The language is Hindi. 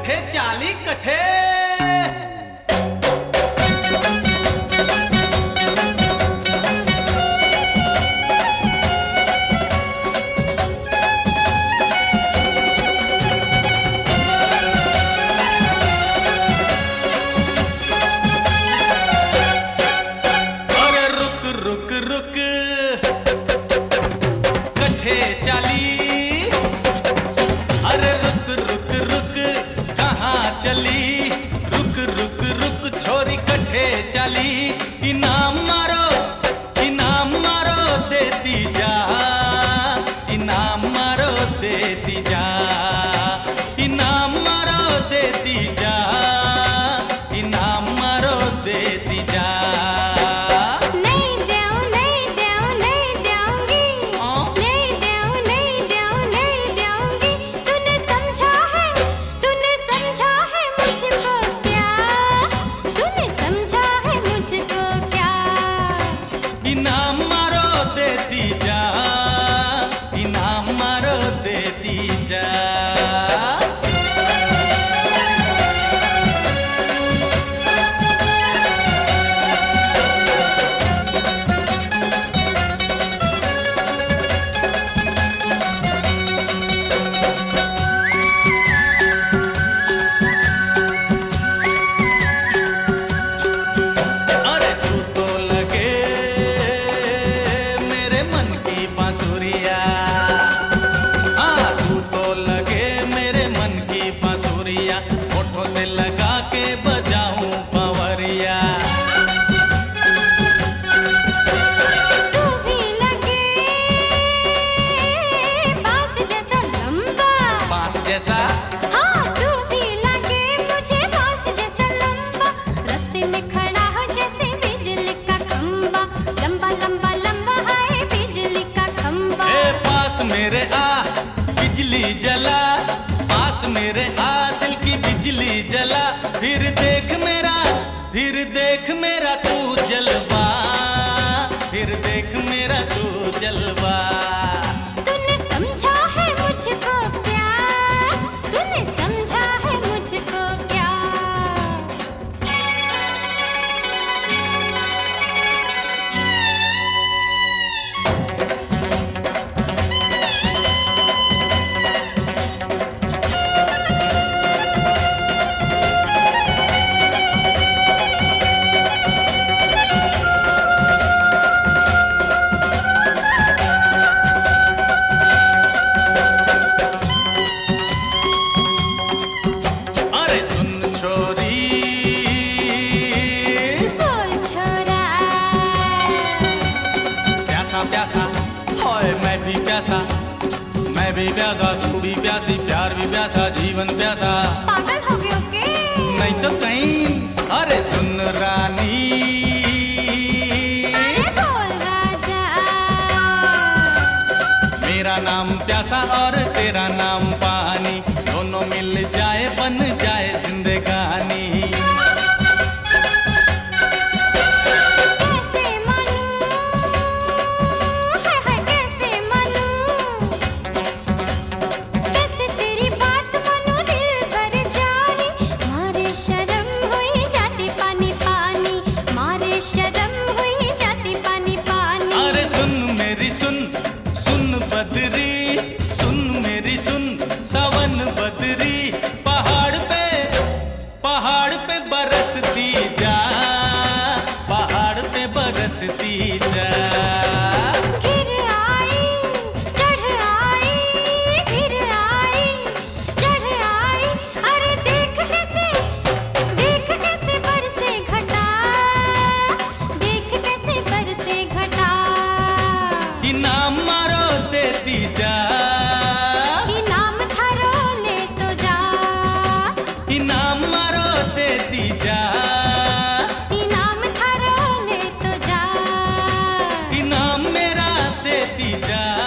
कट्ठे 40 कट्ठे। अरे रुक रुक रुक कट्ठे 40। अरे रुक रुक रुक कहाँ चली, रुक रुक रुक छोरी कट्ठे 40। इनाम मारो देती जा, इनाम मारो देती जा, इनाम मारो देती जा, इनाम मारो देती जा। नहीं दूंगी, नहीं दूंगी। तूने समझा है मुझको क्या, तूने समझा है मुझको क्या। इनाम मारो देती जा, इनाम मारो देती जा। अरे तू तो लगे मेरे मन की बांसुरिया, हाँ तू तो लगे मेरे मन की बांसुरिया। होठों से लगा के बजाऊं बांवरिया। तू भी लगे बांस जैसा लंबा, बांस जैसा हाँ तू भी लगे मुझे बांस जैसा लंबा। रास्ते में खड़ा हो जैसे बिजली का खंबा, लंबा लंबा लंबा है बिजली का खंबा। ए पास मेरे आ बिजली जला, पास मेरे आ दिल की बिजली जला। फिर देख मेरा तू जलवा, फिर देख मेरा तू जलवा। तूने समझा है मुझको क्या, तूने समझा है मुझको क्या। अरे सुन छोरी बोल छोरा, प्यासा प्यासा हाय मैं भी प्यासा, मैं भी प्यासा, तू भी प्यासी, प्यार भी प्यासा, जीवन प्यासा। पागल हो गए हो के? नहीं तो कहीं। अरे सुन रानी अरे बोल राजा, मेरा नाम प्यासा और तेरा नाम पानी, दोनों मिल जाए बन जाए जिंदगानी। कैसे मानूं, है कैसे मानूं, कैसे तेरी बात मानूं दिल भर जानी। मारे शर्म हुई जाती पानी पानी, मारे शर्म हुई जाती पानी पानी। अरे सुन मेरी सुन, सुन बदरी, सुन मेरी सुन सावन बदरी। पहाड़ पे बरसती जा, पहाड़ पे बरसती जा। गिर आई, चढ़ आई, गिर आई, चढ़ आई। अरे देख कैसे बरसे घटा, देख कैसे बरसे घटा। इनाम मारो देती जा, इनाम थारो ले तो जा, इनाम मारो देती जा, इनाम थारो ले तो जा। इनाम मेरा देती जा।